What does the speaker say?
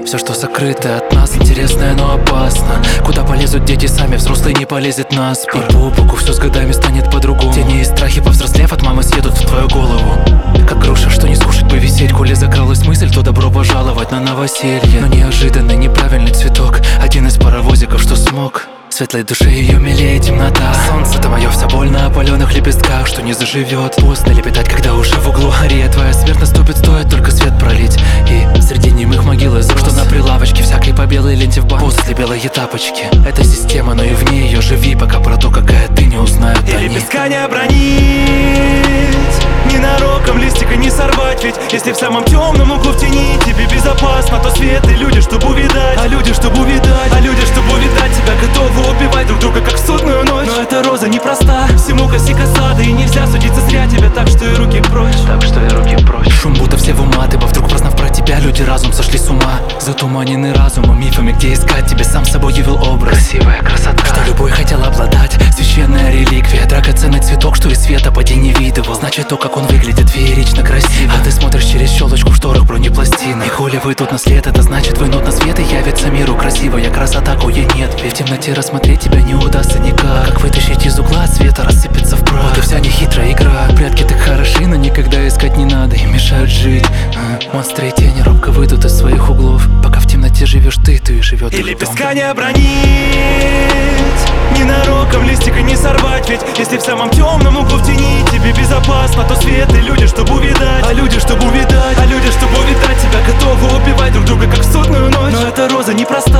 Все, что сокрыто от нас, интересное, но опасно. Куда полезут дети сами, взрослый не полезет на спор. И по боку все с годами станет по-другому. Тени и страхи, повзрослев, от мамы съедут в твою голову. Как груша, что не скушать бы висеть. Коли закралась мысль, то добро пожаловать на новоселье. Но неожиданный, неправильный цветок, один из паровозиков, что смог. Светлой душе ее милее темнота. Солнце-то мое вся боль на опаленных лепестках, что не заживет. Поздно лепетать, когда уже в углу Ария, твоя смерть наступит, стоит только свет пролить. И среди немых могил из роз, что на прилавочке всякой по белой ленте в банк. После белые тапочки, это система, но и вне ее живи, пока про то, какая ты, не узнают и они. лепестка не обронить, ненароком листика не сорвать. Ведь если в самом темном углу в тени тебе безопасно, то свет и люди, чтобы увидать. А люди, чтобы увидать, а люди, чтобы увидать тебя, готовы убивать друг друга, как в судную ночь. Но эта роза непроста, всему коси косада, и нельзя судиться зря тебя, так что и руки прочь. Так что и руки прочь. Шум будто все в ума, ты бы вдруг прознав про тебя, люди разум сошли с ума. Затуманены разумом, мифами, где искать, тебе сам собой явил образ. Красивая красота, что любой хотел обладать. Священная реликвия, драгоценный цветок, что из света поди не видывал. Значит, то, как он выглядит, феерично красиво. А ты смотришь через щелочку в шторах бронепластины. И коли выйдут на свет, это значит вынут на свет, и явится миру красивая красота, кое нет. Ведь в темноте рассмотреть тебя не удастся никак. Как вытащить из угла света, рассыпется в прах. Вот и вся нехитрая игра. Прятки так хороши, но никогда искать не надо, им мешают жить. Монстры и тени робко выйдут из своих углов. Пока в темноте живешь ты, то и живет и их лепестка дом. не обронить, ненароком листика не сорвать. Ведь если в самом темном углу в тени тебе безопасно, то свет и люди, чтобы увидать. А люди, чтобы увидать, а люди, чтобы увидать тебя, готовы убивать друг друга, как в судную ночь. Но эта роза непроста,